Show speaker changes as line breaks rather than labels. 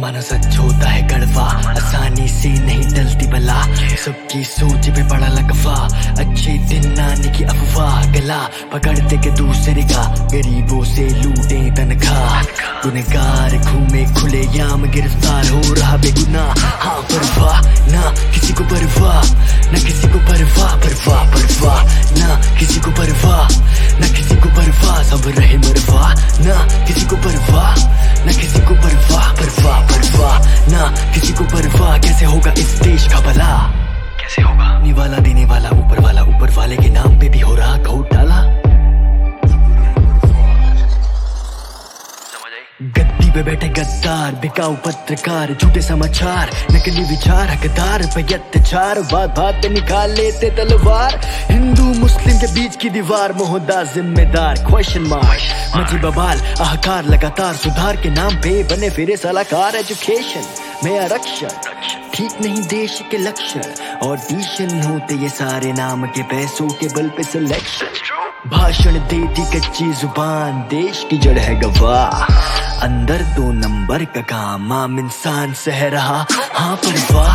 मानो सच होता है कड़वा, आसानी से नहीं टलती बला, सबकी सोच पे पड़ा लगवा, अच्छे दिन आने की अफवाह, गला पकड़ते के दूसरे का, गरीबों से लूटे तनख्वाह, गुनहगार घूमे खुले याम, गिरफ्तार हो रहा बेगुनाह। हाँ परवाह ना किसी को परवाह, ना किसी को परवाह, परवाह परवाह ना किसी को परवाह, ना किसी को परवाह, सब रहे मरवा, ना किसी को परवाह, ना किसी को परवाह, परवाह परवाह ना किसी को परवाह। कैसे होगा इस देश का भला, कैसे होगा? निवाला देने वाला ऊपर वाले के नाम पे भी हो रहा घोटाला। गद्दी पे बैठे गद्दार, बिकाऊ पत्रकार, झूठे समाचार, नकली विचार, हकदार पे अत्याचार, बात पे निकाल लेते तलवार, हिंदू मुस्लिम के बीच की दीवार, मोहद्दा जिम्मेदार, क्वेश्चन मार्क, मची बवाल, अहकार लगातार, सुधार के नाम पे बने फिरे सलाहकार, एजुकेशन में आरक्षण ठीक नहीं देश के लक्षण, ऑडिशन होते ये सारे नाम के पैसों के बल पे सिलेक्शन, भाषण देती कच्ची जुबान, देश की जड़ है गवाह, अंदर 2 नंबर का काम, आम इंसान सह रहा। हाँ परवाह